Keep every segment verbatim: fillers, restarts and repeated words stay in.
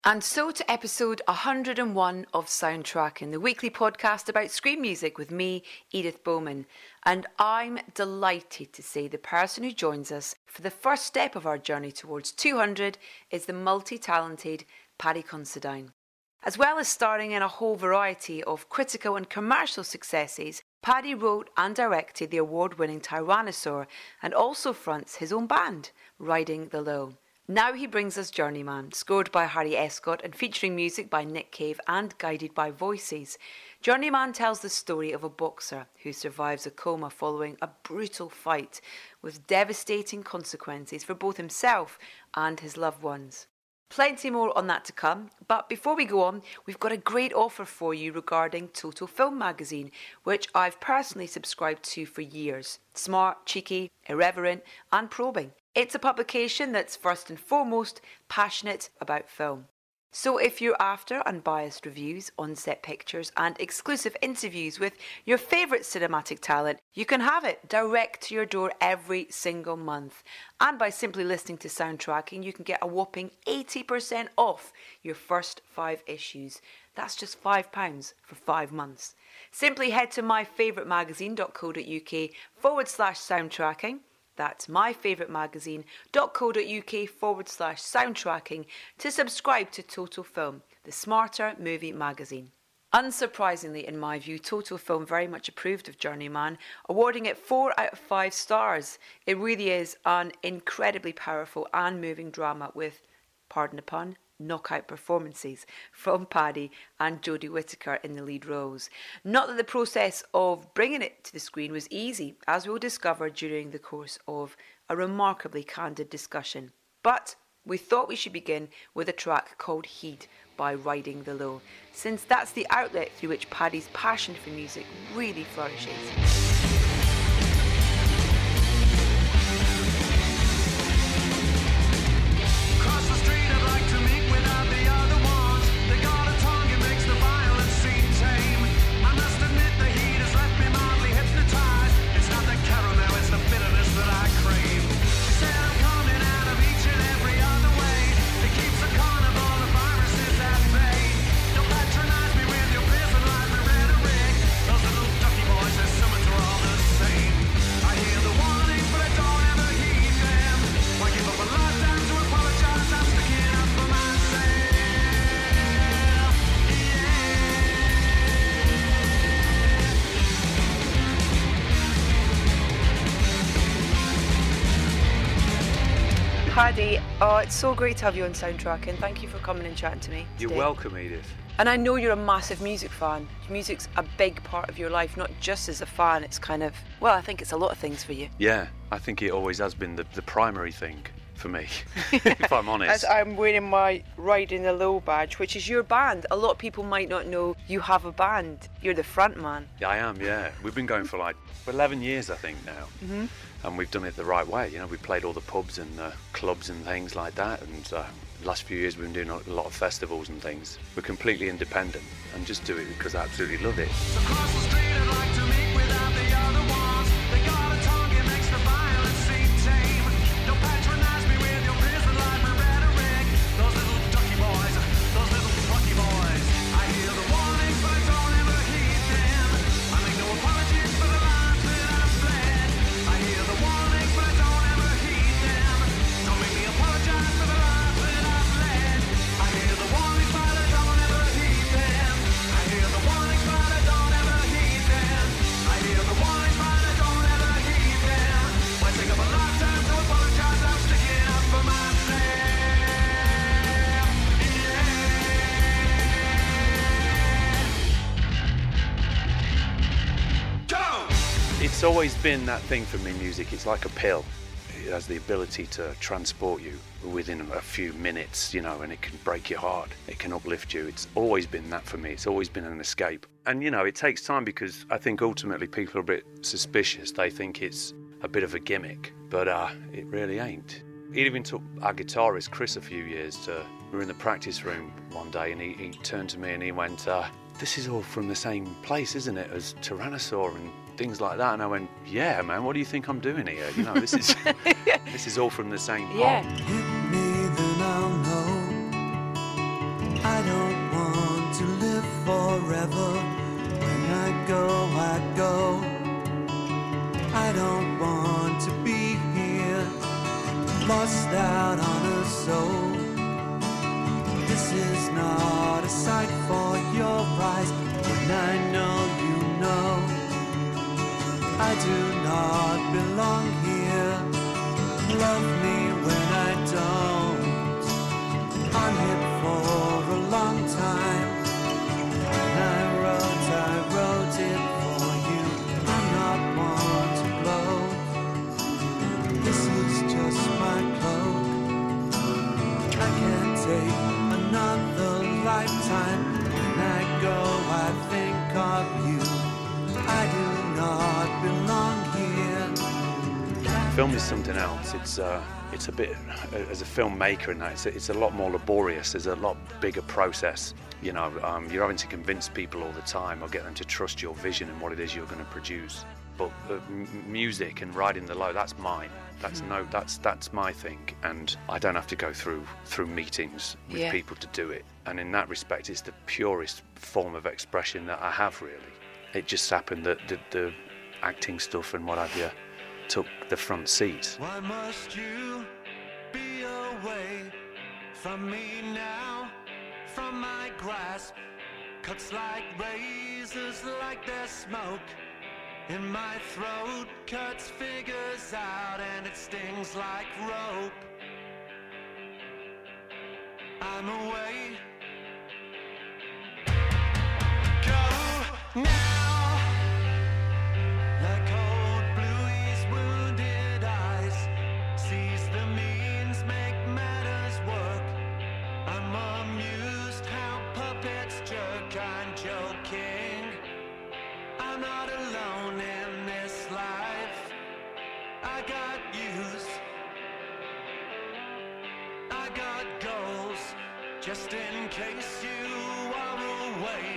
And so to episode one hundred and one of Soundtracking, the weekly podcast about screen music with me, Edith Bowman. And I'm delighted to say the person who joins us for the first step of our journey towards two hundred is the multi-talented Paddy Considine. As well as starring in a whole variety of critical and commercial successes, Paddy wrote and directed the award-winning Tyrannosaur and also fronts his own band, Riding the Low. Now he brings us Journeyman, scored by Harry Escott and featuring music by Nick Cave and guided by voices. Journeyman tells the story of a boxer who survives a coma following a brutal fight with devastating consequences for both himself and his loved ones. Plenty more on that to come, but before we go on, we've got a great offer for you regarding Total Film magazine, which I've personally subscribed to for years. Smart, cheeky, irreverent and probing. It's a publication that's first and foremost passionate about film. So if you're after unbiased reviews, on-set pictures and exclusive interviews with your favourite cinematic talent, you can have it direct to your door every single month. And by simply listening to Soundtracking, you can get a whopping eighty percent off your first five issues. That's just five pounds for five months. Simply head to myfavouritemagazine.co.uk forward slash soundtracking. That's myfavouritemagazine.co.uk forward slash soundtracking to subscribe to Total Film, the smarter movie magazine. Unsurprisingly, in my view, Total Film very much approved of Journeyman, awarding it four out of five stars. It really is an incredibly powerful and moving drama with, pardon the pun, knockout performances from Paddy and Jodie Whittaker in the lead roles. Not that the process of bringing it to the screen was easy, as we'll discover during the course of a remarkably candid discussion. But we thought we should begin with a track called Heed by Riding the Low, since that's the outlet through which Paddy's passion for music really flourishes. Paddy, oh, it's so great to have you on Soundtracking. Thank you for coming and chatting to me today. You're welcome, Edith. And I know you're a massive music fan. Music's a big part of your life, not just as a fan. It's kind of, well, I think it's a lot of things for you. Yeah, I think it always has been the, the primary thing for me, if I'm honest. As I'm wearing my Riding the Low badge, which is your band. A lot of people might not know you have a band. You're the front man. Yeah, I am, yeah. We've been going for like eleven years, I think, now. Mm-hmm. And we've done it the right way. You know, we've played all the pubs and uh, clubs and things like that. And uh, the last few years we've been doing a lot of festivals and things. We're completely independent and just do it because I absolutely love it. Across the street I'd like to meet without the other ones. They got a tongue, it makes the violence seem tame. Don't patronize me with your prison library rhetoric. Those little ducky boys, those little plucky boys. I hear the warnings but I don't ever heed them. I make no apologies for the lives that I've fled. I hear the warnings but I don't ever heed them. Don't make me apologize for the lives that I've led. I hear the warnings but I don't ever heed them. I hear the warnings but I don't ever heed them. I hear the warnings but I don't ever heed them. Might take up a lifetime to apologize, I'm sticking up for myself. Yeah. Go! It's always been that thing for me, music. It's like a pill. It has the ability to transport you within a few minutes, you know, and it can break your heart. It can uplift you. It's always been that for me. It's always been an escape. And, you know, it takes time because I think ultimately people are a bit suspicious. They think it's a bit of a gimmick, but uh, it really ain't. It even took our guitarist, Chris, a few years to... We were in the practice room one day and he, he turned to me and he went, uh, this is all from the same place, isn't it, as Tyrannosaur and things like that. And I went, yeah, man, what do you think I'm doing here? You know, this is this is all from the same pot. Yeah. Hit me, then I'll know out on a soul. This is not a sight for your eyes. When I know you know, I do not belong here. Love me when I don't. I'm here for a long time. When I wrote, I wrote it for you. I'm not one to blow. This is just my cloak. I can't take another lifetime. When I go, I think of you. I do not belong here. Film is something else. It's uh, it's a bit, as a filmmaker, and that it's a, it's a lot more laborious. There's a lot bigger process. You know, um, you're having to convince people all the time or get them to trust your vision and what it is you're going to produce. But uh, m- music and riding the low, that's mine. That's no, that's that's my thing, and I don't have to go through through meetings with Yeah. people to do it. And in that respect, it's the purest form of expression that I have, really. It just happened that the, the acting stuff and what have you took the front seat. Why must you be away from me now, from my grasp? Cuts like razors, like there's smoke in my throat. Cuts figures out and it stings like rope. I'm away. Go now. Like old Bluey's wounded eyes, sees the means make matters work. I'm amused how puppets jerk. I'm joking. I'm not alone in this life. I got use. I got goals, just in case you are away.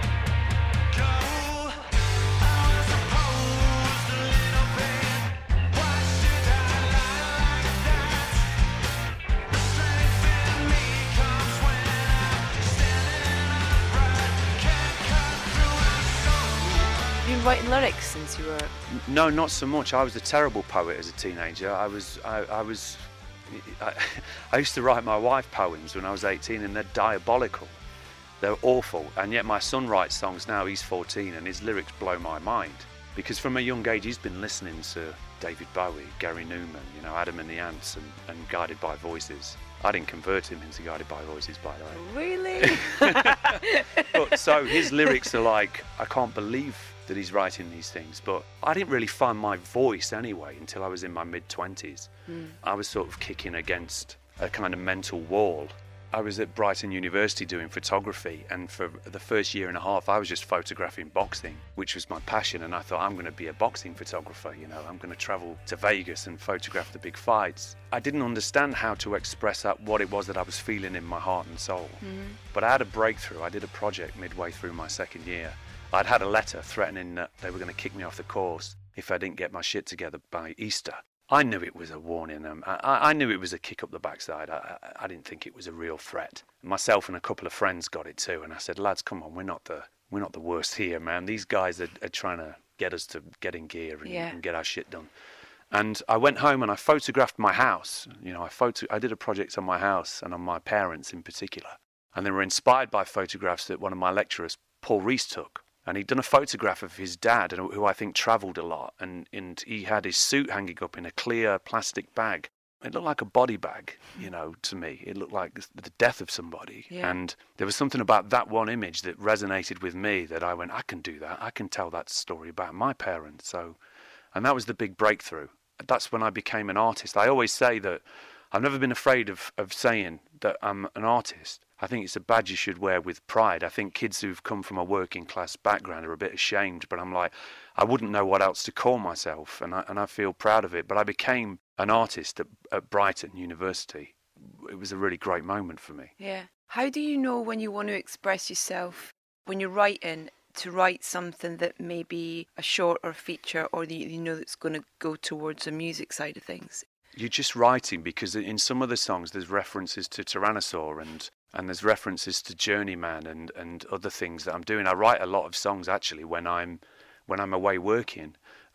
Go. I was opposed a little bit. Why should I lie like that? The strength in me comes when I'm standing upright. Can't cut through my soul. You've been writing lyrics since you were... No, not so much. I was a terrible poet as a teenager. I was, I, I was, I, I used to write my wife poems when I was eighteen, and they're diabolical. They're awful. And yet my son writes songs now. He's fourteen, and his lyrics blow my mind. Because from a young age, he's been listening to David Bowie, Gary Newman, you know, Adam and the Ants, and, and Guided by Voices. I didn't convert him into Guided by Voices, by the way. Really? But so his lyrics are like, I can't believe that he's writing these things. But I didn't really find my voice anyway until I was in my mid-twenties. Mm. I was sort of kicking against a kind of mental wall. I was at Brighton University doing photography, and for the first year and a half I was just photographing boxing, which was my passion, and I thought, I'm going to be a boxing photographer, you know, I'm going to travel to Vegas and photograph the big fights. I didn't understand how to express that, what it was that I was feeling in my heart and soul. Mm-hmm. But I had a breakthrough. I did a project midway through my second year. I'd had a letter threatening that they were going to kick me off the course if I didn't get my shit together by Easter. I knew it was a warning. Um, I, I knew it was a kick up the backside. I, I, I didn't think it was a real threat. Myself and a couple of friends got it too, and I said, lads, come on, we're not the we're not the worst here, man. These guys are, are trying to get us to get in gear and, yeah. and get our shit done. And I went home and I photographed my house. You know, I photo I did a project on my house and on my parents in particular. And they were inspired by photographs that one of my lecturers, Paul Rees, took. And he'd done a photograph of his dad, who I think travelled a lot, and, and he had his suit hanging up in a clear plastic bag. It looked like a body bag, you know, to me. It looked like the death of somebody. Yeah. And there was something about that one image that resonated with me, that I went, I can do that. I can tell that story about my parents. So, and that was the big breakthrough. That's when I became an artist. I always say that I've never been afraid of, of saying that I'm an artist. I think it's a badge you should wear with pride. I think kids who've come from a working class background are a bit ashamed, but I'm like, I wouldn't know what else to call myself, and I, and I feel proud of it. But I became an artist at, at Brighton University. It was a really great moment for me. Yeah. How do you know when you want to express yourself, when you're writing, to write something that may be a short or feature, or that you know that's going to go towards the music side of things? You're just writing, because in some of the songs there's references to Tyrannosaur and and there's references to Journeyman and, and other things that I'm doing. I write a lot of songs actually when I'm when I'm away working,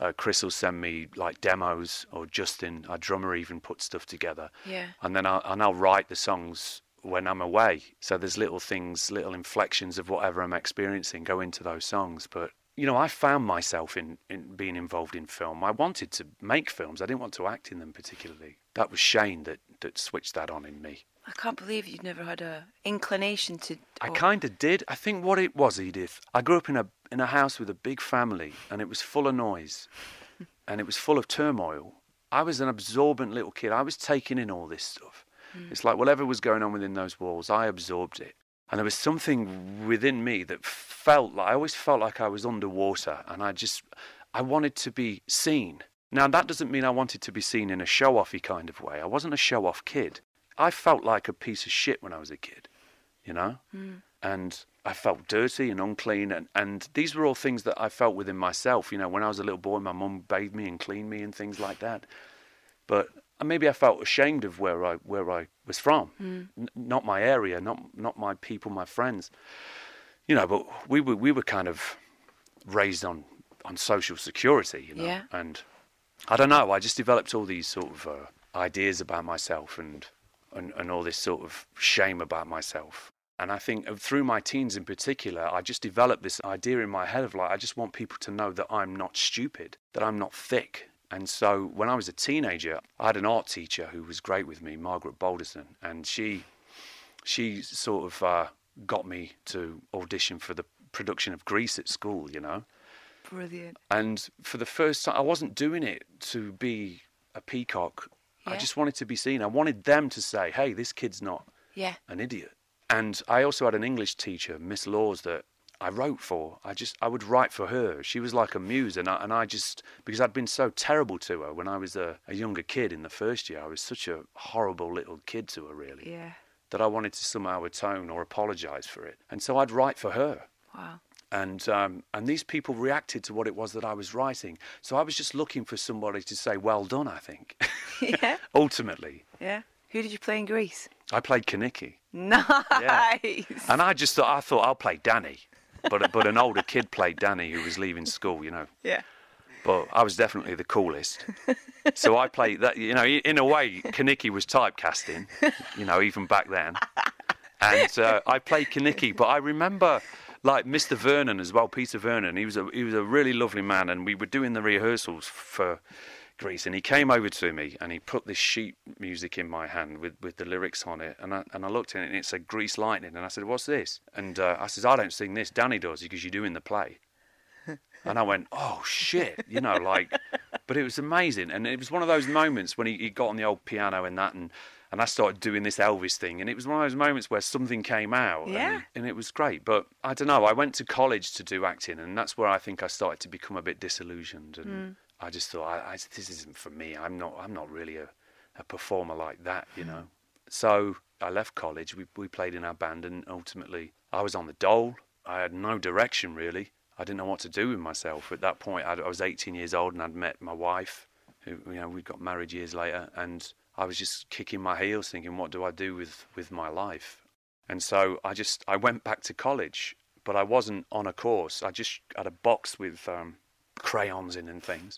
Uh, Chris will send me like demos, or Justin, our drummer, even put stuff together. Yeah. And then I'll, and I'll write the songs when I'm away. So there's little things, little inflections of whatever I'm experiencing go into those songs. But, you know, I found myself in, in being involved in film. I wanted to make films. I didn't want to act in them particularly. That was Shane that, that switched that on in me. I can't believe you'd never had a inclination to... I or- kind of did. I think what it was, Edith, I grew up in a in a house with a big family, and it was full of noise, and it was full of turmoil. I was an absorbent little kid. I was taking in all this stuff. Mm. It's like whatever was going on within those walls, I absorbed it. And there was something within me that felt like, I always felt like I was underwater, and I just, I wanted to be seen. Now, that doesn't mean I wanted to be seen in a show-offy kind of way. I wasn't a show-off kid. I felt like a piece of shit when I was a kid, you know? Mm. And I felt dirty and unclean, and, and these were all things that I felt within myself. You know, when I was a little boy, my mum bathed me and cleaned me and things like that. But maybe I felt ashamed of where I where I was from, mm. N- not my area, not not my people, my friends. You know, but we were we were kind of raised on on social security, you know. Yeah. And I don't know, I just developed all these sort of uh, ideas about myself and, and and all this sort of shame about myself. And I think through my teens in particular, I just developed this idea in my head of like, I just want people to know that I'm not stupid, that I'm not thick. And so when I was a teenager, I had an art teacher who was great with me, Margaret Balderson, and she she sort of uh, got me to audition for the production of Grease at school, you know. Brilliant. And for the first time, I wasn't doing it to be a peacock. Yeah. I just wanted to be seen. I wanted them to say, hey, this kid's not yeah. an idiot. And I also had an English teacher, Miss Laws, that I wrote for. I just, I would write for her. She was like a muse. And I, and I just, because I'd been so terrible to her when I was a, a younger kid in the first year, I was such a horrible little kid to her, really. Yeah. That I wanted to somehow atone or apologise for it. And so I'd write for her. Wow. And um, and these people reacted to what it was that I was writing. So I was just looking for somebody to say, well done, I think. Yeah. Ultimately. Yeah. Who did you play in Grease? I played Kaniki. Nice. Yeah. And I just thought, I thought I'll play Danny. But but an older kid played Danny who was leaving school, you know. Yeah. But I was definitely the coolest. So I played that, you know, in a way, Kaniki was typecasting, you know, even back then. And uh, I played Kaniki, but I remember, like, Mister Vernon as well, Peter Vernon, he was a he was a really lovely man, and we were doing the rehearsals for Grease, and he came over to me, and he put this sheet music in my hand with, with the lyrics on it, and I, and I looked at it, and it said Grease Lightning, and I said, what's this? And uh, I said, I don't sing this, Danny does, because you're doing the play. And I went, oh, shit, you know, like, but it was amazing. And it was one of those moments when he, he got on the old piano and that, and, and I started doing this Elvis thing. And it was one of those moments where something came out. Yeah. And, and it was great. But I don't know, I went to college to do acting, and that's where I think I started to become a bit disillusioned. And mm. I just thought, I, I, this isn't for me. I'm not I'm not really a, a performer like that, you know. So I left college. We, we played in our band, and ultimately I was on the dole. I had no direction, really. I didn't know what to do with myself. At that point, I'd, I was eighteen years old, and I'd met my wife, who, you know, we got married years later, and I was just kicking my heels thinking, what do I do with, with my life? And so I just, I went back to college, but I wasn't on a course. I just had a box with um, crayons in and things,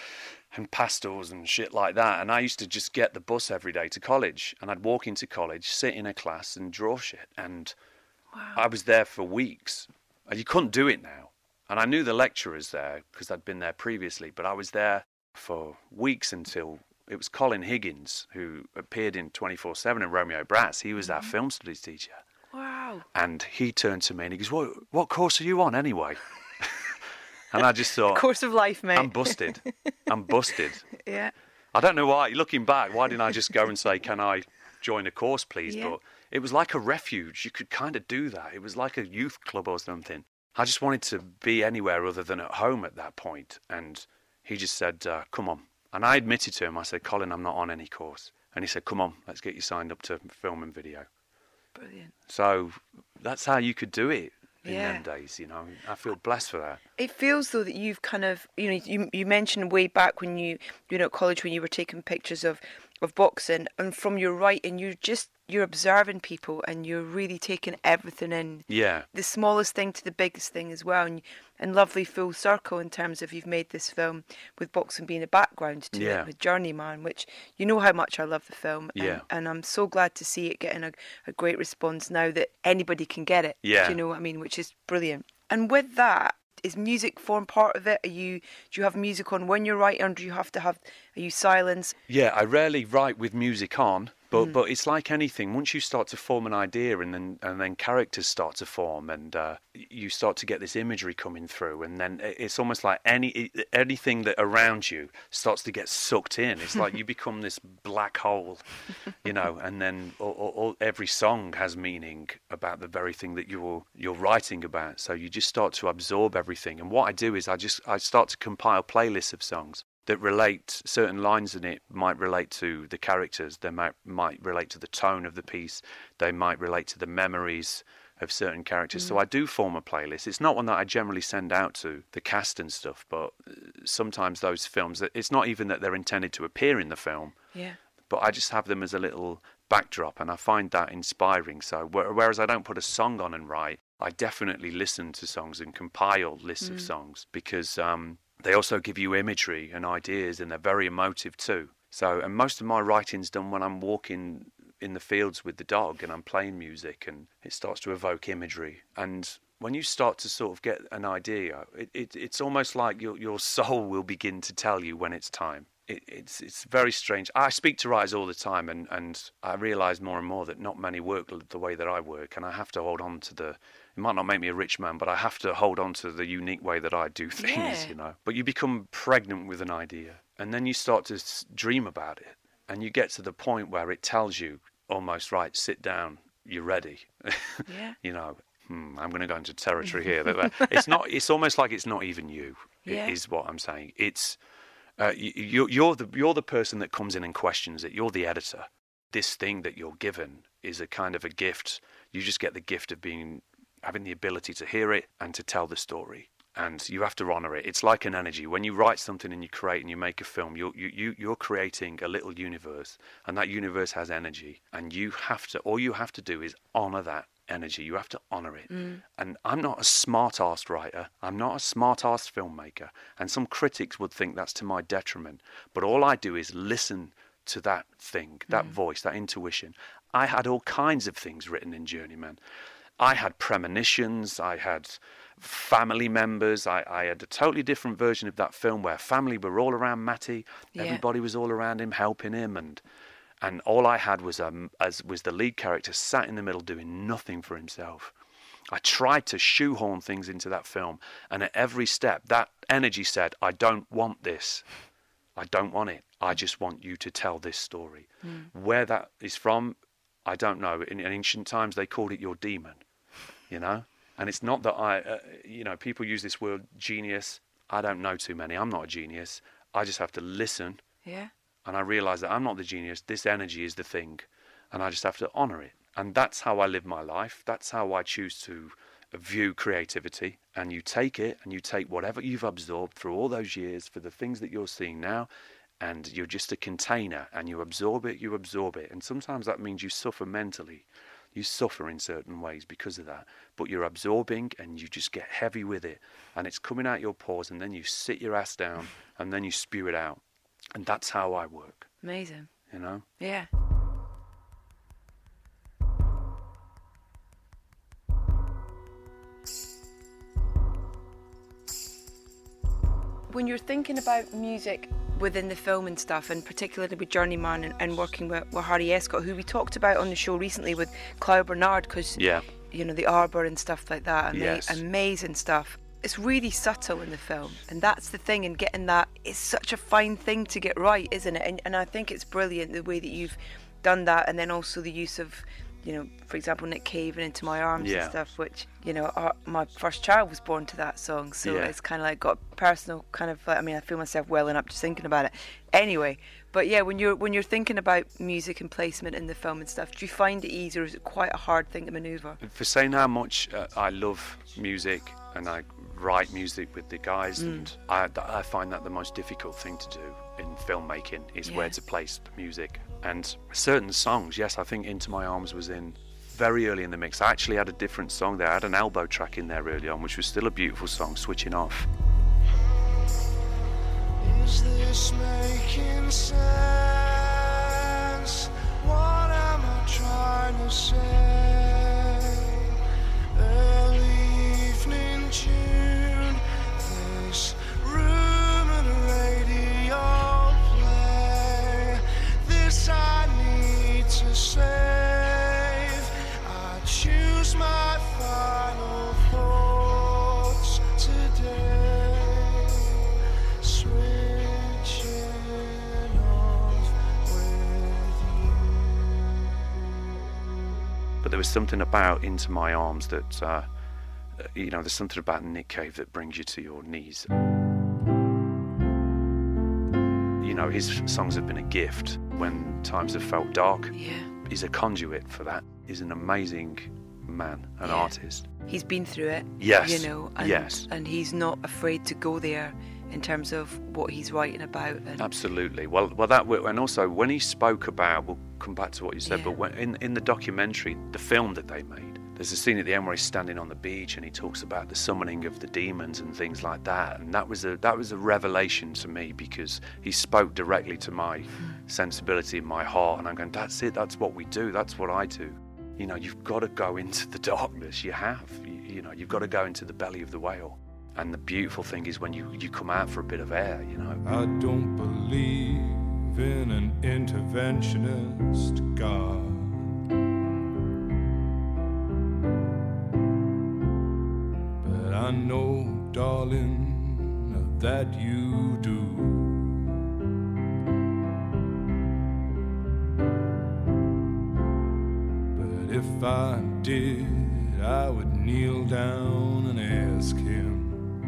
and pastels and shit like that. And I used to just get the bus every day to college, and I'd walk into college, sit in a class and draw shit. And wow. I was there for weeks. And you couldn't do it now. And I knew the lecturers there because I'd been there previously, but I was there for weeks until it was Colin Higgins, who appeared in twenty-four seven and Romeo Bratz. He was our mm-hmm. film studies teacher. Wow. And he turned to me and he goes, what, what course are you on anyway? And I just thought... Course of life, mate. I'm busted. I'm busted. Yeah. I don't know why. Looking back, why didn't I just go and say, can I join a course, please? Yeah. But it was like a refuge. You could kind of do that. It was like a youth club or something. I just wanted to be anywhere other than at home at that point. And he just said, uh, come on. And I admitted to him, I said, Colin, I'm not on any course. And he said, come on, let's get you signed up to film and video. Brilliant. So that's how you could do it in yeah. them days, you know. I feel blessed for that. It feels, though, that you've kind of, you know, you, you mentioned way back when you, you know, at college when you were taking pictures of, of boxing, and from your writing, you're just you're observing people and you're really taking everything in. Yeah. The smallest thing to the biggest thing as well, and and lovely full circle in terms of you've made this film with boxing being a background to Yeah. it with Journeyman, which you know how much I love the film. And, Yeah. and I'm so glad to see it getting a, a great response now that anybody can get it. Yeah. Do you know what I mean? Which is brilliant. And with that, is music form part of it? Are you do you have music on when you're writing, or do you have to have are you silence? Yeah, I rarely write with music on, but mm. but it's like anything. Once you start to form an idea, and then and then characters start to form, and uh, you start to get this imagery coming through, and then it's almost like any anything that around you starts to get sucked in. It's like you become this black hole, you know. And then all, all, every song has meaning about the very thing that you're you're writing about. So you just start to absorb everything. And what I do is I just I start to compile playlists of songs that relate. Certain lines in it might relate to the characters, they might might relate to the tone of the piece, they might relate to the memories of certain characters. Mm. So I do form a playlist. It's not one that I generally send out to the cast and stuff, but sometimes those films, it's not even that they're intended to appear in the film, yeah. but I just have them as a little backdrop, and I find that inspiring. So whereas I don't put a song on and write, I definitely listen to songs and compile lists mm. of songs, because um they also give you imagery and ideas, and they're very emotive too. So, and most of my writing's done when I'm walking in the fields with the dog and I'm playing music, and it starts to evoke imagery. And when you start to sort of get an idea, it, it, it's almost like your your soul will begin to tell you when it's time. It, it's it's very strange. I speak to writers all the time, and, and I realise more and more that not many work the way that I work, and I have to hold on to the... It might not make me a rich man, but I have to hold on to the unique way that I do things, yeah. you know. But you become pregnant with an idea, and then you start to dream about it, and you get to the point where it tells you almost, right, sit down, you're ready. Yeah. You know, hmm, I'm going to go into territory here. It's not. It's almost like it's not even you, yeah. is what I'm saying. It's uh, you, you're the you're the person that comes in and questions it. You're the editor. This thing that you're given is a kind of a gift. You just get the gift of being... having the ability to hear it and to tell the story, and you have to honour it. It's like an energy. When you write something and you create and you make a film, you're you, you you're creating a little universe, and that universe has energy, and you have to all you have to do is honour that energy. You have to honour it. Mm. And I'm not a smart-ass writer. I'm not a smart-ass filmmaker, and some critics would think that's to my detriment. But all I do is listen to that thing, that mm. voice, that intuition. I had all kinds of things written in Journeyman. I had premonitions, I had family members, I, I had a totally different version of that film where family were all around Matty, yeah. everybody was all around him, helping him, and and all I had was um as was the lead character sat in the middle doing nothing for himself. I tried to shoehorn things into that film, and at every step, that energy said, I don't want this. I don't want it. I just want you to tell this story. Mm. Where that is from, I don't know. In, in ancient times, they called it your demon, you know? And it's not that I, uh, you know, people use this word genius. I don't know too many. I'm not a genius. I just have to listen. Yeah. And I realise that I'm not the genius. This energy is the thing. And I just have to honour it. And that's how I live my life. That's how I choose to view creativity. And you take it, and you take whatever you've absorbed through all those years for the things that you're seeing now, and you're just a container, and you absorb it, you absorb it. And sometimes that means you suffer mentally. You suffer in certain ways because of that. But you're absorbing, and you just get heavy with it. And it's coming out your pores, and then you sit your ass down, and then you spew it out. And that's how I work. Amazing. You know? Yeah. When you're thinking about music within the film and stuff, and particularly with Journeyman and, and working with, with Harry Escott, who we talked about on the show recently with Clive Bernard, because, yeah. you know, the Arbour and stuff like that, ama- yes. amazing stuff. It's really subtle in the film, and that's the thing, and getting that is such a fine thing to get right, isn't it? And, and I think it's brilliant the way that you've done that, and then also the use of, you know, for example, Nick Cave and Into My Arms yeah. and stuff, which, you know, our, my first child was born to that song, so yeah. it's kind of like got personal kind of, I mean, I feel myself welling up just thinking about it. Anyway, But yeah, when you're when you're thinking about music and placement in the film and stuff, do you find it easy, or is it quite a hard thing to manoeuvre? For saying how much uh, I love music and I write music with the guys, mm. and I, I find that the most difficult thing to do in filmmaking is yeah. where to place music. And certain songs, yes, I think Into My Arms was in very early in the mix. I actually had a different song there. I had an elbow track in there early on, which was still a beautiful song, Switching Off. Is this making sense? What am I trying to say? Early evening June, this room and a radio play. This I need to save. I choose my final thoughts today. But there was something about Into My Arms that, uh, you know, there's something about Nick Cave that brings you to your knees. You know, his songs have been a gift when times have felt dark. Yeah. He's a conduit for that. He's an amazing man, an yeah. artist. He's been through it. Yes. You know, and, yes. and he's not afraid to go there in terms of what he's writing about. And absolutely. Well, well, that and also when he spoke about, we'll come back to what you said, yeah. but when, in in the documentary, the film that they made, there's a scene at the end where he's standing on the beach and he talks about the summoning of the demons and things like that, and that was a that was a revelation to me, because he spoke directly to my sensibility in my heart, and I'm going, that's it, that's what we do, that's what I do. You know, you've got to go into the darkness. You have, you, you know, you've got to go into the belly of the whale. And the beautiful thing is when you, you come out for a bit of air, you know. I don't believe in an interventionist God. But I know, darling, that you do. But if I did, I would kneel down and ask him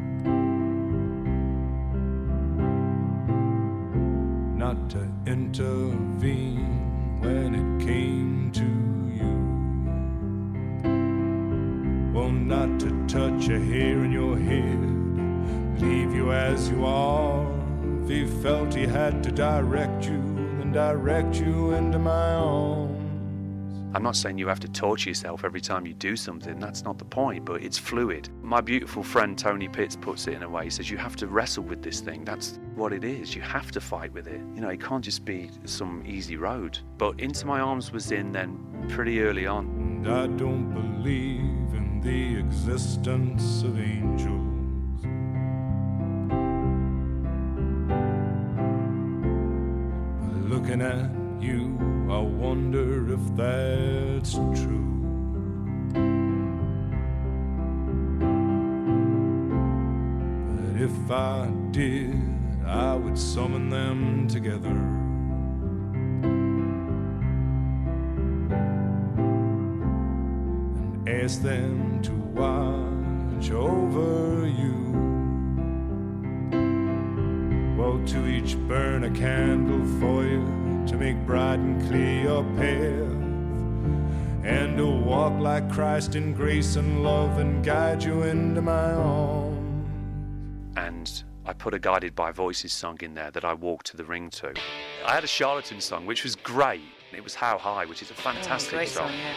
not to intervene when it came to you. Well, not to touch a hair in your head, leave you as you are. If he felt he had to direct you, then direct you into my arms. I'm not saying you have to torture yourself every time you do something, that's not the point, but it's fluid. My beautiful friend Tony Pitts puts it in a way, he says you have to wrestle with this thing, that's what it is, you have to fight with it. You know, it can't just be some easy road. But Into My Arms was in then pretty early on. And I don't believe in the existence of angels. But looking at you, I wonder if that's true. But if I did, I would summon them together and ask them to watch over you. Well, to each burn a candle for you, to make bright and clear your path, and to walk like Christ in grace and love and guide you into my arms. And I put a Guided by Voices song in there that I walked to the ring to. I had a Charlatan song, which was great. It was How High, which is a fantastic oh, great song. song yeah.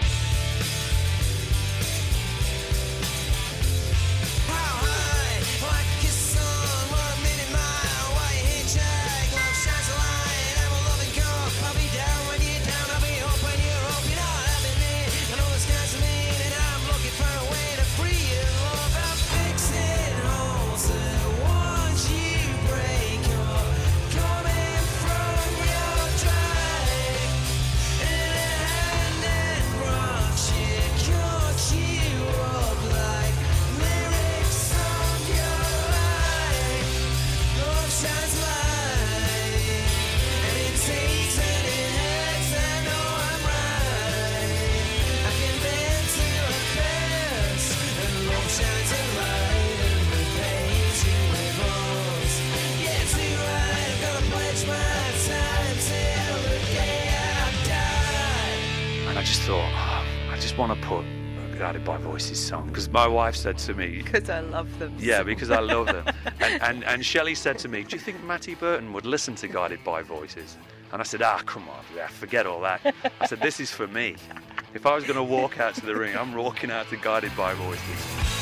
Run. just want to put a Guided by Voices song, because my wife said to me, Because I love them. yeah, so because I love them. And, and, and Shelley said to me, do you think Matty Burton would listen to Guided by Voices? And I said, ah, come on, yeah, forget all that. I said, this is for me. If I was going to walk out to the ring, I'm walking out to Guided by Voices.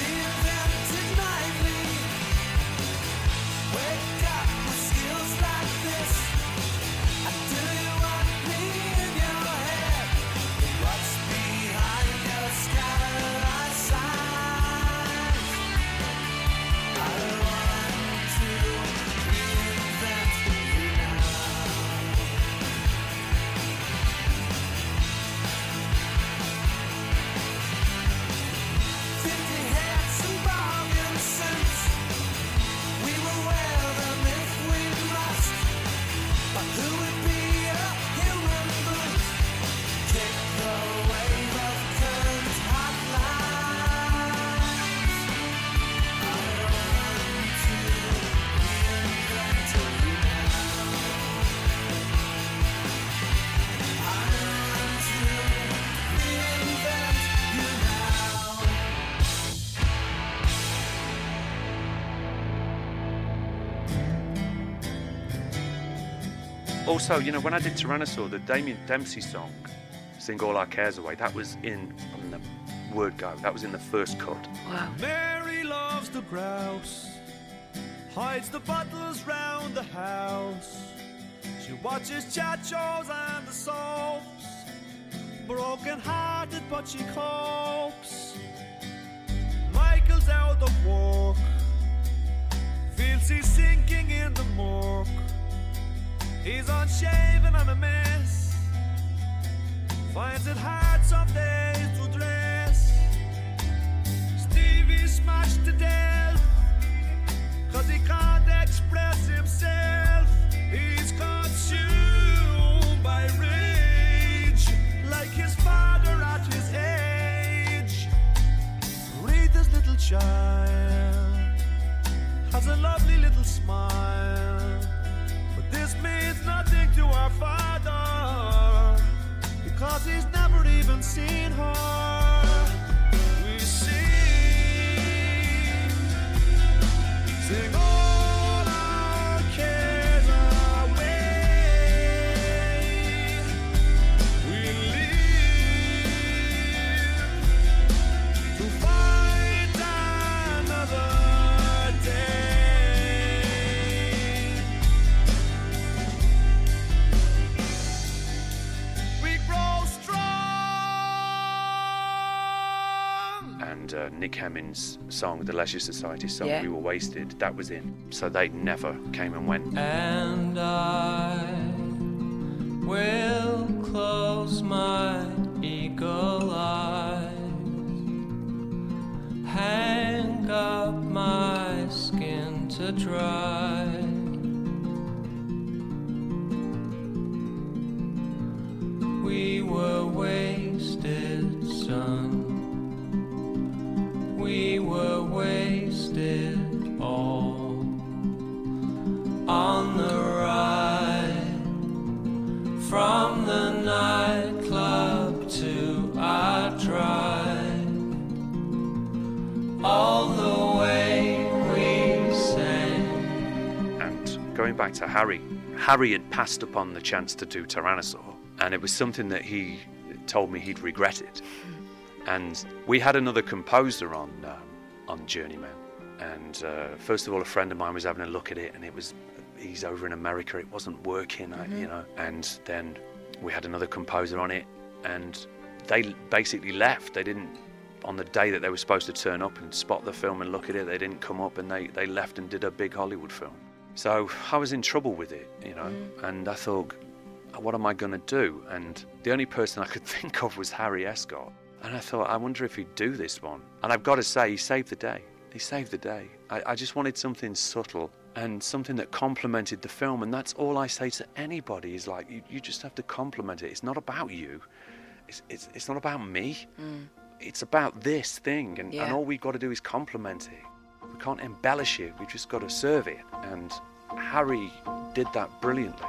Also, you know, when I did Tyrannosaur, the Damien Dempsey song, Sing All Our Cares Away, that was in, on the word go, that was in the first cut. Wow. Mary loves the grouse, hides the bottles round the house. She watches chat shows and the soaps, broken hearted but she copes. Michael's out of work, feels he's sinking in the muck. He's unshaven and a mess, finds it hard some days to dress. Stevie's smashed to death, cause he can't express himself. He's consumed by rage, like his father at his age. Rita's little child has a lovely little smile, but this means nothing to our father, because he's never even seen her. We sing, sing all our cares away. We live to fight another day. We grow strong. And uh, Nick Hemmings' song, the Leisure Society song, Yeah. We Were Wasted, that was in. So they never came and went. And I will close my eagle eyes, hang up my skin to dry. We were wasted, son. We were wasted all on the ride from the nightclub to our drive. All the way we sang. And going back to Harry, Harry had passed upon the chance to do Tyrannosaur, and it was something that he told me he'd regretted. And we had another composer on um, on Journeyman, and uh, first of all, a friend of mine was having a look at it, and it was he's over in America, it wasn't working, I, you know. And then we had another composer on it, and they basically left. They didn't, on the day that they were supposed to turn up and spot the film and look at it, they didn't come up, and they, they left and did a big Hollywood film. So I was in trouble with it, you know, and I thought, what am I going to do? And the only person I could think of was Harry Escott. And I thought, I wonder if he'd do this one. And I've got to say, he saved the day. He saved the day. I, I just wanted something subtle and something that complemented the film. And that's all I say to anybody is like, you, you just have to complement it. It's not about you. It's it's, it's not about me. Mm. It's about this thing. And, Yeah. and all we've got to do is complement it. We can't embellish it. We've just got to serve it. And Harry did that brilliantly.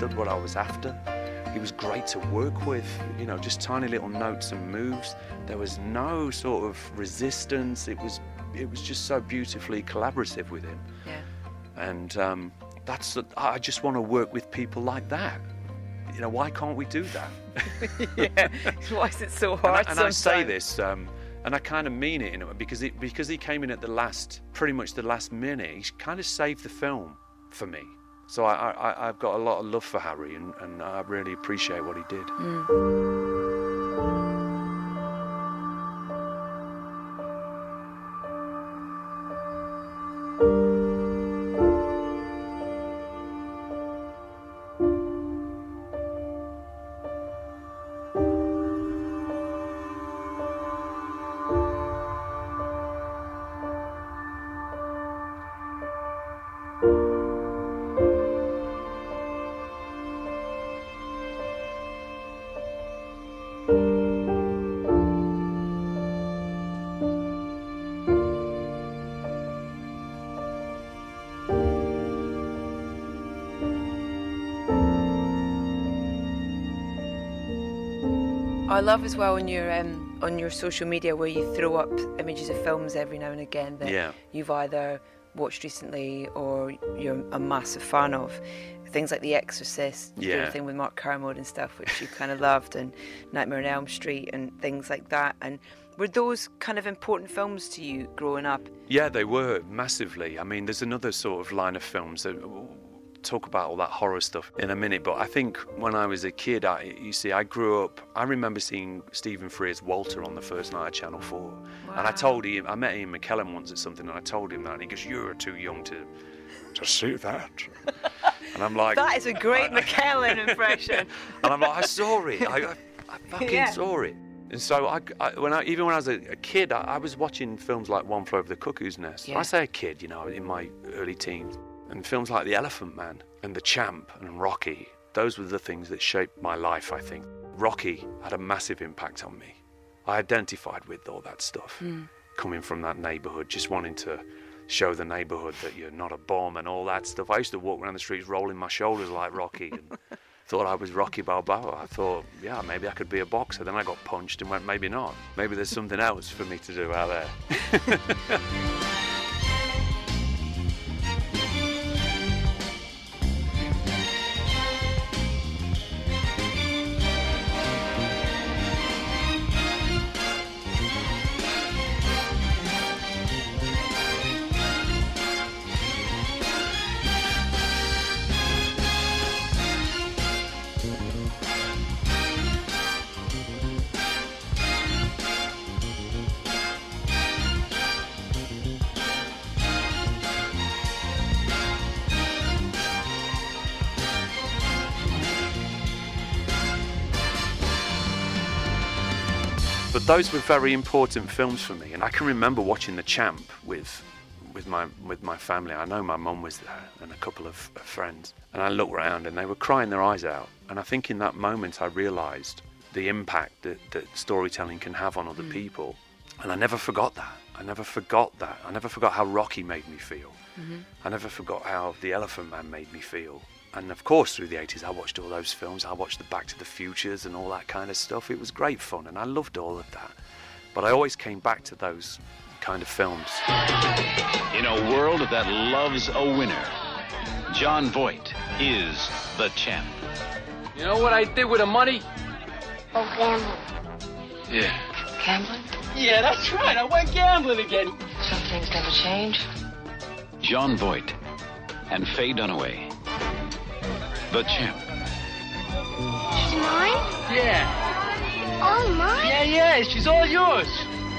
understood what I was after. He was great to work with, you know, just tiny little notes and moves. There was no sort of resistance. It was, it was just so beautifully collaborative with him. Yeah. And um, that's, I just want to work with people like that. You know, why can't we do that? Yeah. Why is it so hard? And I, and I say sometimes? this, um, and I kind of mean it in a way, because it, because he came in at the last, pretty much the last minute. He kind of saved the film for me. So I, I, I've got a lot of love for Harry, and, and I really appreciate what he did. Mm. I love as well on your um, on your social media where you throw up images of films every now and again that Yeah. you've either watched recently or you're a massive fan of. Things like The Exorcist, you did Yeah. a thing with Mark Kermode and stuff, which you kind of loved, and Nightmare on Elm Street and things like that. And were those kind of important films to you growing up? Yeah, they were, massively. I mean, there's another sort of line of films that talk about all that horror stuff in a minute, but I think when I was a kid, I, you see, I grew up, I remember seeing Stephen Frears' Walter on the first night at Channel four. And I told him, I met Ian McKellen once at something, and I told him that, and he goes, "You're too young to, to see that." And I'm like... That is a great McKellen impression. And I'm like, I saw it. I, I, I fucking Yeah. saw it. And so I, I, when I, even when I was a, a kid, I, I was watching films like One Flew Over the Cuckoo's Nest. Yeah. I say a kid, you know, in my early teens. And films like The Elephant Man and The Champ and Rocky, those were the things that shaped my life, I think. Rocky had a massive impact on me. I identified with all that stuff, Mm. coming from that neighbourhood, just wanting to show the neighbourhood that you're not a bum and all that stuff. I used to walk around the streets rolling my shoulders like Rocky and thought I was Rocky Balboa. I thought, yeah, maybe I could be a boxer. Then I got punched and went, maybe not. Maybe there's something else for me to do out there. But those were very important films for me, and I can remember watching The Champ with with my with my family. I know my mum was there and a couple of, of friends, and I looked around and they were crying their eyes out. And I think in that moment I realised the impact that, that storytelling can have on other Mm. people, and I never forgot that. I never forgot that. I never forgot how Rocky made me feel. Mm-hmm. I never forgot how The Elephant Man made me feel. And of course, through the eighties, I watched all those films. I watched the Back to the Futures and all that kind of stuff. It was great fun, and I loved all of that. But I always came back to those kind of films. In a world that loves a winner, John Voight is the champ. You know what I did with the money? Oh, gambling. Yeah. Gambling? Yeah, that's right. I went gambling again. Some things never change. John Voight and Faye Dunaway. The champ. She's mine? Yeah. All mine? Yeah, yeah. She's all yours.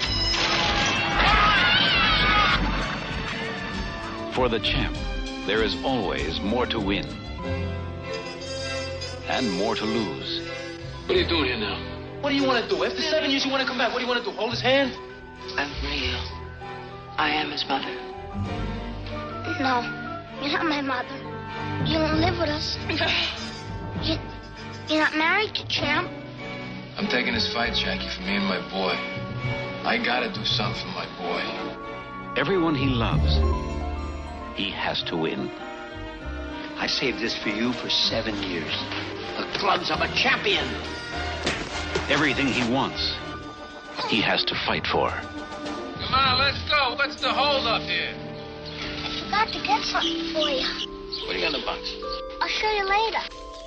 For the champ, there is always more to win and more to lose. What are you doing here now? What do you want to do? After seven years, you want to come back. What do you want to do? Hold his hand? I'm real. I am his mother. No, you're not my mother. You don't live with us. you, you're not married to Champ. I'm taking this fight, Jackie, for me and my boy. I gotta do something for my boy. Everyone he loves, he has to win. I I saved this for you for seven years. The gloves of a champion. Everything he wants, he has to fight for. Come on, let's go. What's the hold up here? I forgot to get something for you. What do you got in the box? I'll show you later.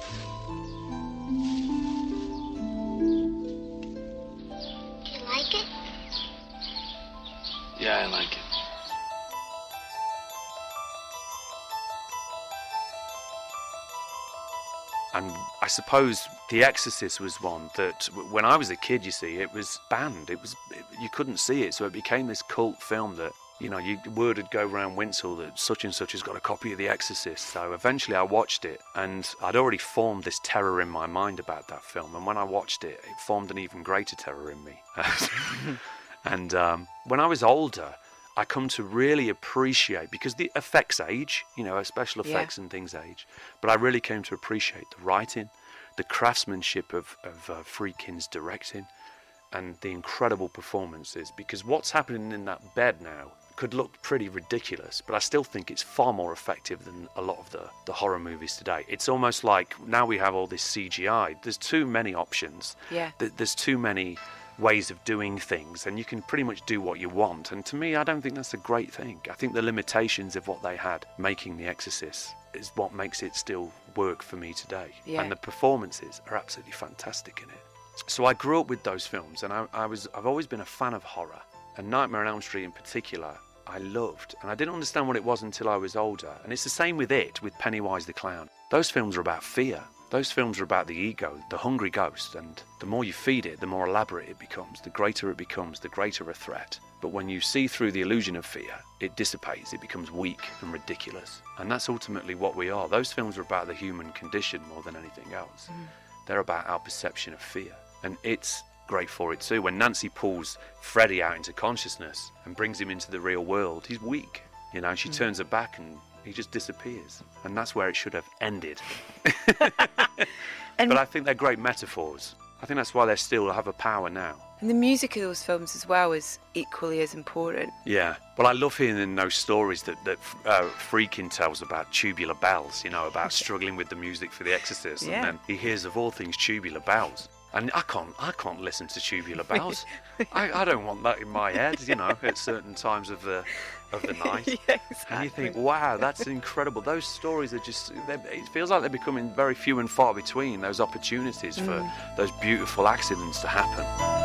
Do you like it? Yeah, I like it. And I suppose The Exorcist was one that, when I was a kid, you see, it was banned. It was it, you couldn't see it, so it became this cult film that, you know, you, word would go around Winshill that such and such has got a copy of The Exorcist. So eventually I watched it, and I'd already formed this terror in my mind about that film. And when I watched it, it formed an even greater terror in me. And um, when I was older, I come to really appreciate, because the effects age, you know, special effects yeah. and things age, but I really came to appreciate the writing, the craftsmanship of, of uh, Friedkin's directing, and the incredible performances, because what's happening in that bed now could look pretty ridiculous, but I still think it's far more effective than a lot of the, the horror movies today. It's almost like now we have all this C G I. There's too many options. Yeah. There's too many ways of doing things, and you can pretty much do what you want, and to me I don't think that's a great thing. I think the limitations of what they had making The Exorcist is what makes it still work for me today. Yeah. And the performances are absolutely fantastic in it. So I grew up with those films, and I, I was I've always been a fan of horror, and Nightmare on Elm Street in particular I loved, and I didn't understand what it was until I was older. And it's the same with it, with Pennywise the Clown. Those films are about fear. Those films are about the ego, the hungry ghost, and the more you feed it, the more elaborate it becomes, the greater it becomes, the greater a threat. But when you see through the illusion of fear, it dissipates, it becomes weak and ridiculous. And that's ultimately what we are. Those films are about the human condition more than anything else. Mm. They're about our perception of fear. And it's great for it too. When Nancy pulls Freddy out into consciousness and brings him into the real world, he's weak. You know, she mm. turns her back and he just disappears. And that's where it should have ended. And but I think they're great metaphors. I think that's why they still have a power now. And the music of those films as well is equally as important. Yeah. Well, I love hearing those stories that, that uh, Friedkin tells about Tubular Bells, you know, about struggling with the music for The Exorcist. Yeah. And then he hears of all things Tubular Bells. And I can't, I can't listen to Tubular Bells. I, I don't want that in my head, you know, at certain times of the of the night. Yeah, exactly. And you think, wow, that's incredible. Those stories are just, it feels like they're becoming very few and far between, those opportunities for mm. those beautiful accidents to happen.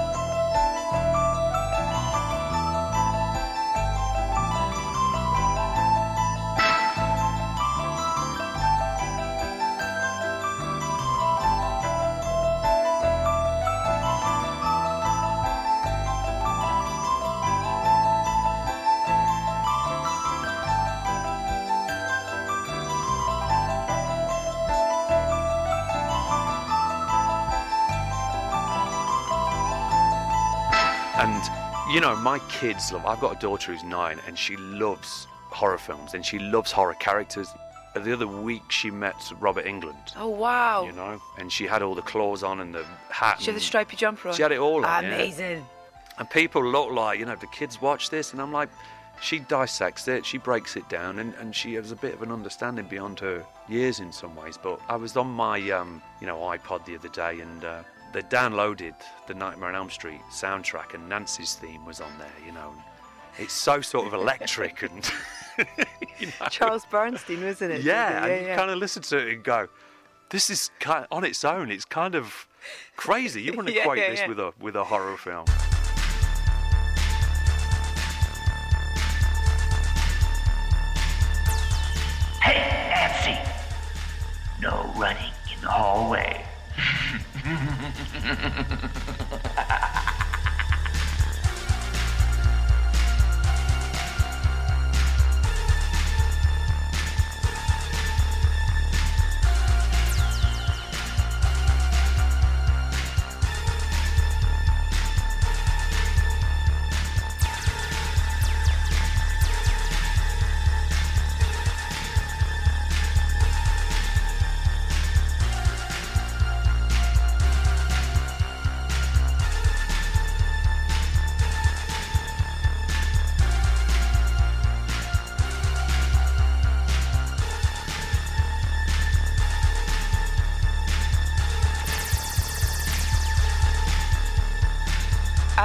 You know, my kids love, I've got a daughter who's nine and she loves horror films and she loves horror characters. The other week she met Robert Englund. Oh, wow. You know, and she had all the claws on and the hat. She had the stripy jumper on. She had it all on, Amazing. Yeah. And people look like, you know, the kids watch this and I'm like, she dissects it, she breaks it down, and, and she has a bit of an understanding beyond her years in some ways. But I was on my, um, you know, iPod the other day and uh, they downloaded the Nightmare on Elm Street soundtrack and Nancy's theme was on there, you know. It's so sort of electric and... you know. Charles Bernstein, wasn't it? Yeah, yeah, and yeah. you kind of listen to it and go, this is kind of, on its own, it's kind of crazy. You wouldn't yeah, equate yeah, this yeah. with a with a horror film. Hey, Nancy! No running in the hallway.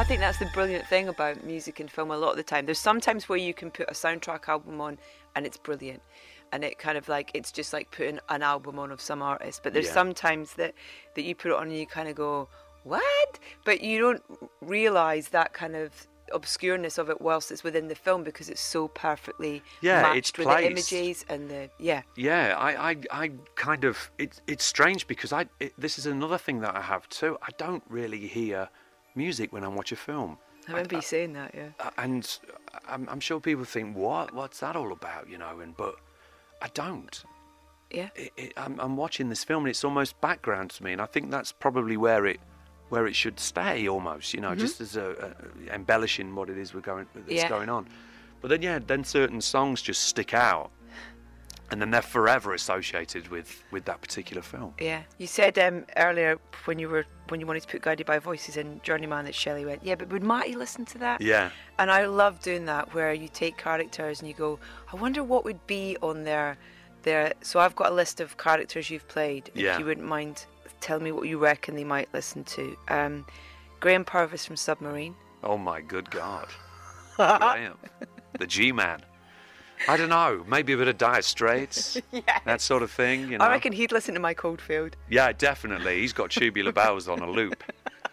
think that's the brilliant thing about music and film a lot of the time. There's sometimes where you can put a soundtrack album on and it's brilliant. And it kind of like, it's just like putting an album on of some artist. But there's Yeah. sometimes that, that you put it on and you kind of go, what? But you don't realise that kind of obscureness of it whilst it's within the film because it's so perfectly Yeah, matched it's with the placed. images and the, yeah. Yeah, I, I, I kind of, it's it's strange because I, it, this is another thing that I have too. I don't really hear music when I watch a film. I remember you saying that, yeah. Uh, and I'm, I'm sure people think, what, what's that all about, you know, and but I don't. Yeah. It, it, I'm, I'm watching this film and it's almost background to me, and I think that's probably where it where it should stay almost, you know, Mm-hmm. just as a, a embellishing what it is we're going that's Yeah. going on. But then yeah, then certain songs just stick out, and then they're forever associated with, with that particular film. Yeah. You said um, earlier when you were when you wanted to put Guided by Voices in Journeyman that Shelley went, yeah, but would Matty listen to that? Yeah. And I love doing that where you take characters and you go, I wonder what would be on there. There. So I've got a list of characters you've played. Yeah. If you wouldn't mind, tell me what you reckon they might listen to. Um, Graham Purvis from Submarine. Oh my good God. Graham. The G-Man. I don't know, maybe a bit of Dire Straits, Yes. that sort of thing, you know. I reckon he'd listen to Mike Oldfield. Yeah, definitely. He's got Tubular Bells on a loop.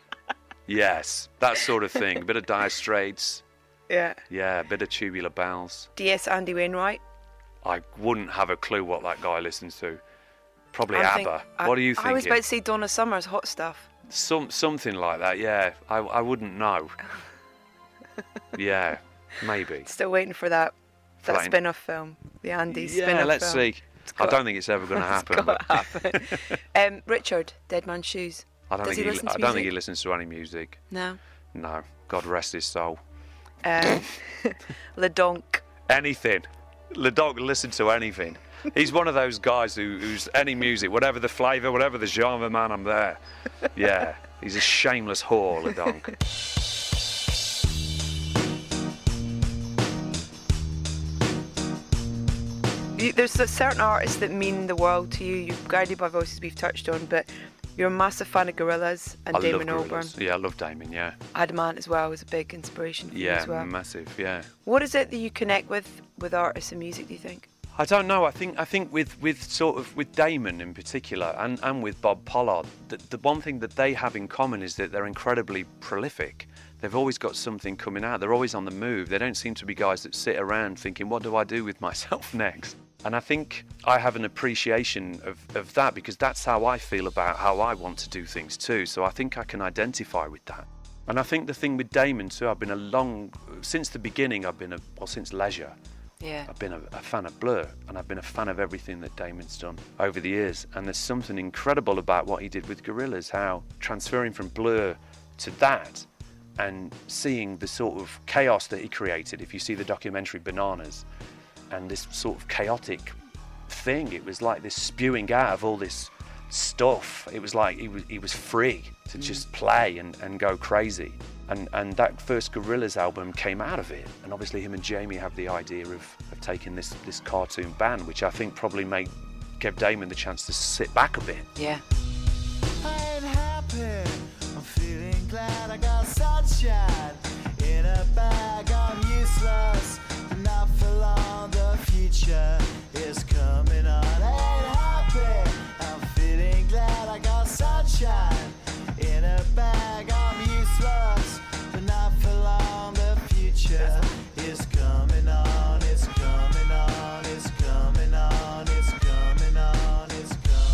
Yes, that sort of thing. A bit of Dire Straits. Yeah. Yeah, a bit of Tubular Bells. D S Andy Wainwright. I wouldn't have a clue what that guy listens to. Probably I'm ABBA. think- I- what are you I thinking? was about to say Donna Summer's Hot Stuff. Some something like that. Yeah, I I wouldn't know. Yeah, maybe. Still waiting for that For that that in- spin-off film, the Andy Yeah, spin-off let's film. see. It's I got- don't think it's ever going to happen. It's got but to happen. um, Richard, Dead Man's Shoes. I don't Does think he he. listen to I don't think he music? listens to any music. No. No, God rest his soul. Um, Le Donk. Anything. Le Donk listen to anything. He's one of those guys who, who's any music, whatever the flavour, whatever the genre, man, I'm there. Yeah, he's a shameless whore, Le Donk. You, there's a certain artists that mean the world to you. You've Guided by Voices we've touched on, but you're a massive fan of Gorillaz and I Damon love Albarn. Gorillaz. Yeah, I love Damon, yeah. Adamant as well was a big inspiration for you Yeah, as well. massive, yeah. What is it that you connect with with artists and music, do you think? I don't know. I think I think with, with sort of with Damon in particular, and, and with Bob Pollard, the, the one thing that they have in common is that they're incredibly prolific. They've always got something coming out. They're always on the move. They don't seem to be guys that sit around thinking, what do I do with myself next? And I think I have an appreciation of, of that because that's how I feel about how I want to do things too. So I think I can identify with that. And I think the thing with Damon too, I've been a long, since the beginning, I've been a, well, since Leisure, Yeah. I've been a, a fan of Blur, and I've been a fan of everything that Damon's done over the years. And there's something incredible about what he did with Gorillaz, how transferring from Blur to that and seeing the sort of chaos that he created. If you see the documentary Bananas, and this sort of chaotic thing, it was like this spewing out of all this stuff. It was like he was he was free to just play and, and go crazy. And and that first Gorillaz album came out of it. And obviously him and Jamie have the idea of, of taking this this cartoon band, which I think probably made gave Damon the chance to sit back a bit. Yeah. I ain't happy. I'm feeling glad I got sunshine in a bag. I'm useless, not for long. The future is coming on. I ain't happy. I'm feeling glad I got sunshine in a bag. I'm useless, but not for long. The future is coming on. It's coming on. It's coming on. It's coming on. It's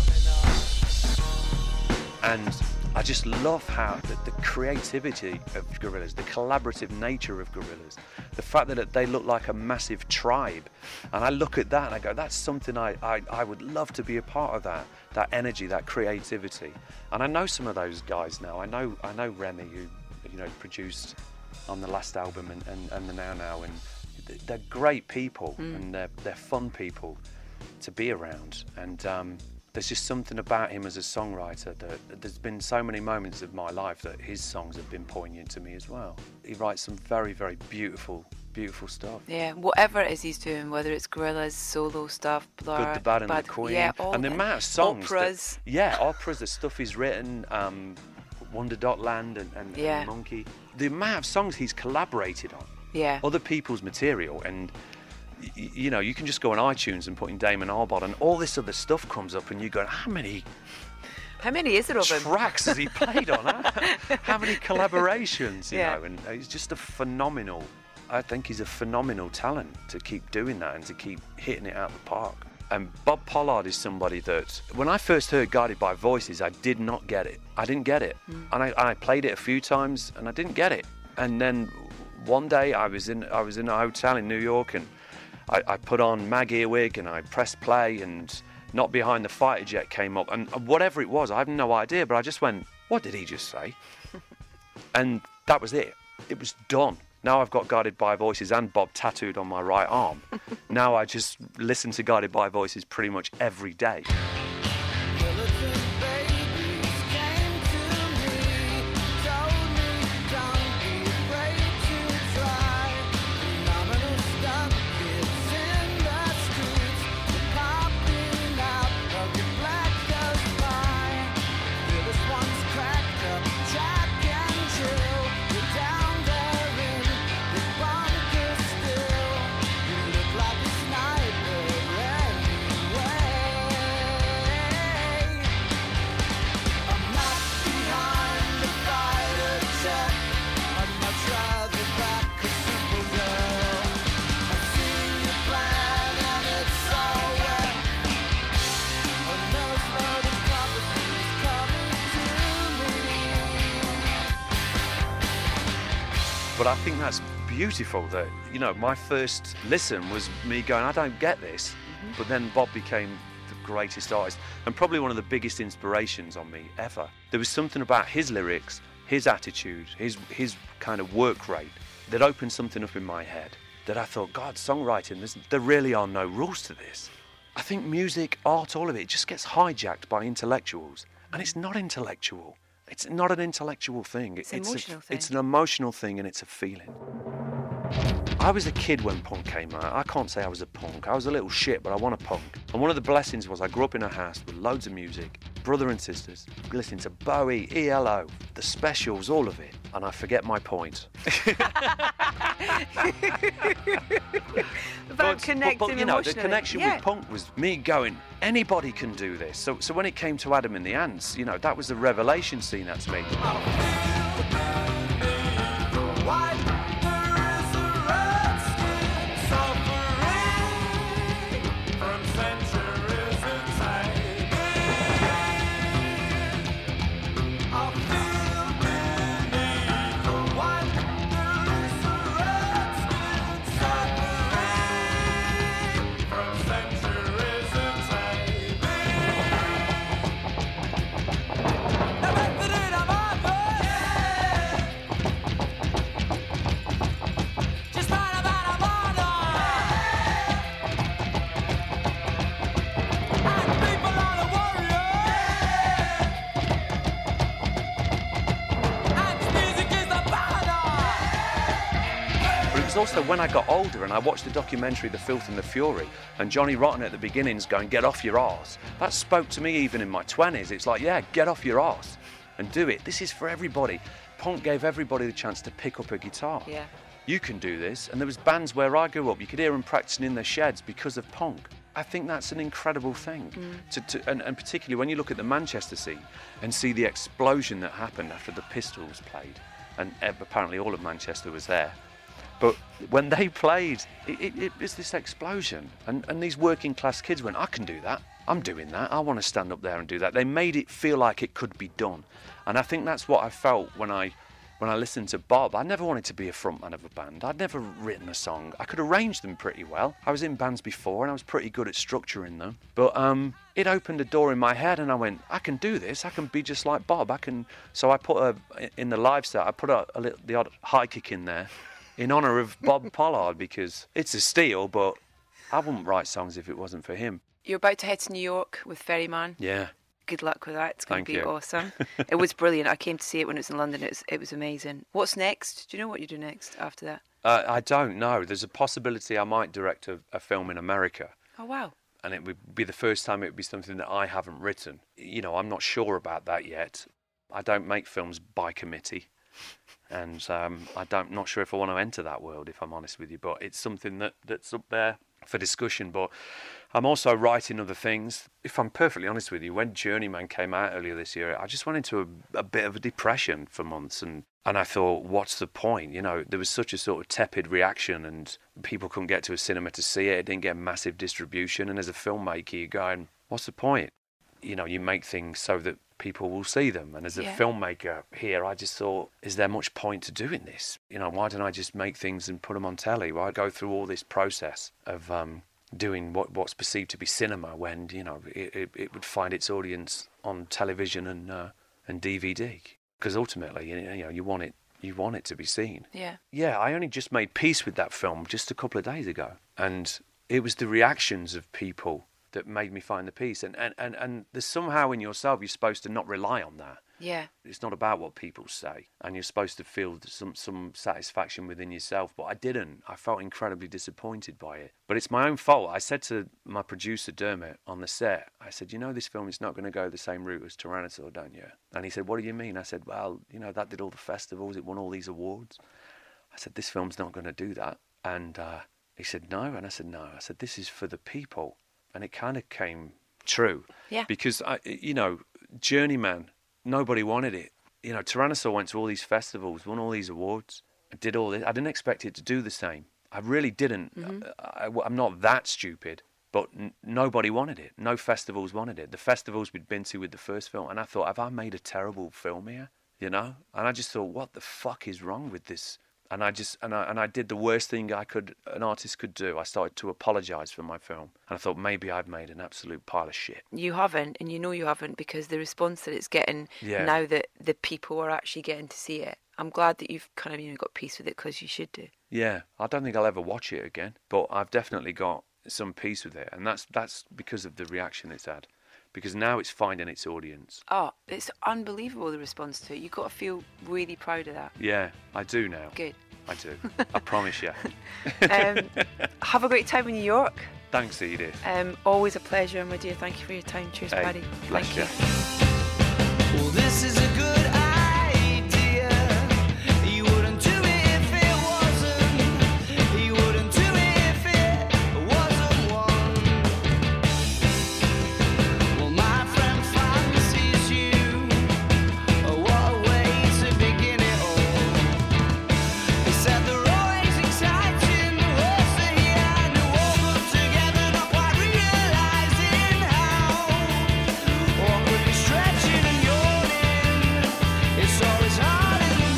coming on. And I just love how the, the creativity of Gorillaz, the collaborative nature of Gorillaz, the fact that they look like a massive tribe. And I look at that and I go, that's something I, I, I would love to be a part of, that that energy, that creativity. And I know some of those guys now. I know I know Remy, who you know produced on the last album and, and, and the Now Now, and they're great people Mm. and they're, they're fun people to be around. And um, there's just something about him as a songwriter that there's been so many moments of my life that his songs have been poignant to me as well. He writes some very, very beautiful, beautiful stuff. Yeah, whatever it is he's doing, whether it's Gorillaz, solo stuff, Blur, Good, the Bad, and the Queen. yeah, all and the that. amount of songs. Operas. That, yeah, operas, the stuff he's written, um, Wonder Dot Land and, and, Yeah. and Monkey. The amount of songs he's collaborated on. Yeah. Other people's material, and y- you know, you can just go on iTunes and put in Damon Albarn, and all this other stuff comes up, and you go, how many How many is it of him? tracks has he played on? Huh? How many collaborations, you Yeah. know? And he's just a phenomenal, I think he's a phenomenal talent to keep doing that and to keep hitting it out of the park. And Bob Pollard is somebody that, when I first heard Guided by Voices, I did not get it. I didn't get it. Mm. And I, I played it a few times, and I didn't get it. And then one day I was in I was in a hotel in New York, and I, I put on Mag Earwig, and I pressed play, and Not Behind the Fighter Jet came up, and whatever it was, I have no idea, but I just went, what did he just say? And that was it. It was done. Now I've got Guided by Voices and Bob tattooed on my right arm. Now I just listen to Guided by Voices pretty much every day. But I think that's beautiful that, you know, my first listen was me going, I don't get this. Mm-hmm. But then Bob became the greatest artist and probably one of the biggest inspirations on me ever. There was something about his lyrics, his attitude, his his kind of work rate that opened something up in my head that I thought, God, songwriting, there's, there really are no rules to this. I think music, art, all of it just gets hijacked by intellectuals. And it's not intellectual. It's not an intellectual thing. It's an it's emotional a, thing. It's an emotional thing, and it's a feeling. I was a kid when punk came out. I can't say I was a punk. I was a little shit, but I want a punk. And one of the blessings was I grew up in a house with loads of music, brother and sisters, listening to Bowie, E L O, The Specials, all of it. And I forget my point. About connecting but, but, you know, the emotionally. connection Yeah. with punk was me going, anybody can do this. So, so when it came to Adam and the Ants, you know, that was the revelation scene that to me. Also, when I got older and I watched the documentary The Filth and the Fury, and Johnny Rotten at the beginning's going, get off your arse, that spoke to me even in my twenties. It's like, yeah, get off your arse and do it. This is for everybody. Punk gave everybody the chance to pick up a guitar. Yeah. You can do this. And there was bands where I grew up, you could hear them practicing in their sheds because of punk. I think that's an incredible thing. Mm. To, to, and, and particularly when you look at the Manchester scene and see the explosion that happened after the Pistols played, and apparently all of Manchester was there. But when they played, it, it, it was this explosion. And, and these working class kids went, I can do that. I'm doing that. I want to stand up there and do that. They made it feel like it could be done. And I think that's what I felt when I when I listened to Bob. I never wanted to be a frontman of a band. I'd never written a song. I could arrange them pretty well. I was in bands before and I was pretty good at structuring them. But um, it opened a door in my head and I went, I can do this. I can be just like Bob. I can. So I put a, in the live set, I put a, a little, the odd high kick in there. In honour of Bob Pollard, because it's a steal, but I wouldn't write songs if it wasn't for him. You're about to head to New York with Ferryman. Yeah. Good luck with that. It's going Thank to be you. awesome. It was brilliant. I came to see it when it was in London. It was, it was amazing. What's next? Do you know what you do next after that? Uh, I don't know. There's a possibility I might direct a, a film in America. Oh, wow. And it would be the first time it would be something that I haven't written. You know, I'm not sure about that yet. I don't make films by committee. And um, I don't, not sure if I want to enter that world, if I'm honest with you. But it's something that, that's up there for discussion. But I'm also writing other things. If I'm perfectly honest with you, when Journeyman came out earlier this year, I just went into a, a bit of a depression for months. And, and I thought, what's the point? You know, there was such a sort of tepid reaction and people couldn't get to a cinema to see it. It didn't get massive distribution. And as a filmmaker, you're going, what's the point? You know, you make things so that people will see them. And as a Yeah. filmmaker here, I just thought, is there much point to doing this? You know, why don't I just make things and put them on telly? Why go through all this process of um, doing what what's perceived to be cinema when, you know, it, it, it would find its audience on television and uh, and D V D? Because ultimately, you know, you want it you want it to be seen. Yeah. Yeah, I only just made peace with that film just a couple of days ago. And it was the reactions of people that made me find the peace. And, and, and, and there's somehow in yourself, you're supposed to not rely on that. Yeah. It's not about what people say. And you're supposed to feel some, some satisfaction within yourself. But I didn't. I felt incredibly disappointed by it. But it's my own fault. I said to my producer, Dermot, on the set, I said, you know, this film is not going to go the same route as Tyrannosaur, don't you? And he said, what do you mean? I said, well, you know, that did all the festivals. It won all these awards. I said, this film's not going to do that. And uh, he said, no. And I said, no. I said, this is for the people. And it kind of came true. Yeah. Because, I, you know, Journeyman, nobody wanted it. You know, Tyrannosaur went to all these festivals, won all these awards, did all this. I didn't expect it to do the same. I really didn't. Mm-hmm. I, I, I'm not that stupid. But n- nobody wanted it. No festivals wanted it. The festivals we'd been to with the first film. And I thought, have I made a terrible film here? You know? And I just thought, what the fuck is wrong with this? And I just and I and I did the worst thing I could an artist could do. I started to apologise for my film, and I thought maybe I've made an absolute pile of shit. You haven't, and you know you haven't, because the response that it's getting Yeah. now that the people are actually getting to see it. I'm glad that you've kind of, you know, got peace with it, because you should do. Yeah, I don't think I'll ever watch it again, but I've definitely got some peace with it, and that's that's because of the reaction it's had. Because now it's finding its audience. Oh, it's unbelievable, the response to it. You've got to feel really proud of that. Yeah, I do now. Good. I do. I promise you. Um, have a great time in New York. Thanks, Edith. Um, always a pleasure, my dear. Thank you for your time. Cheers, Hey, Paddy. bless Thank you. you. Well, this is a good idea. You wouldn't do it if it wasn't. You wouldn't do it if it wasn't one. Well, my friend fancies you. Oh, what a way to begin it all. He said they're always exciting. The words that he had to all put together, not quite realizing how. Awkwardly stretching and yawning. It's always hard in the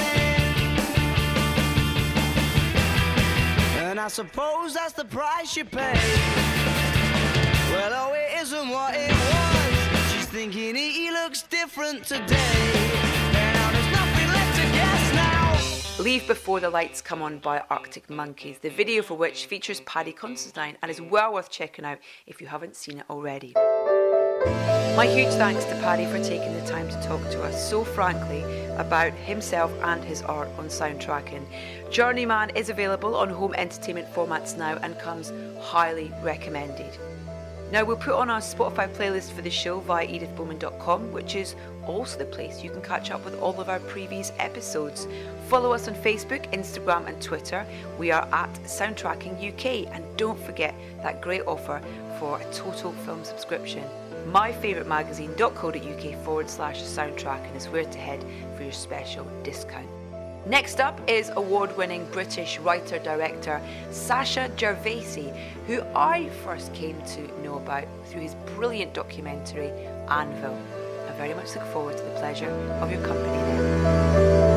morning. And I suppose that's the price you pay. Well, oh, it isn't what it was. She's thinking he he looks different today. Now there's nothing left to guess now. Leave Before the Lights Come On by Arctic Monkeys, the video for which features Paddy Considine and is well worth checking out if you haven't seen it already. My huge thanks to Paddy for taking the time to talk to us so frankly about himself and his art on Soundtracking. Journeyman is available on home entertainment formats now and comes highly recommended. Now, we'll put on our Spotify playlist for the show via edith bowman dot com, which is also the place you can catch up with all of our previous episodes. Follow us on Facebook, Instagram and Twitter. We are at Soundtracking U K, and don't forget that great offer for a total film subscription. myfavouritemagazine.co.uk forward slash soundtracking is where to head for your special discount. Next up is award-winning British writer-director Sacha Gervasi, who I first came to know about through his brilliant documentary Anvil. I very much look forward to the pleasure of your company there.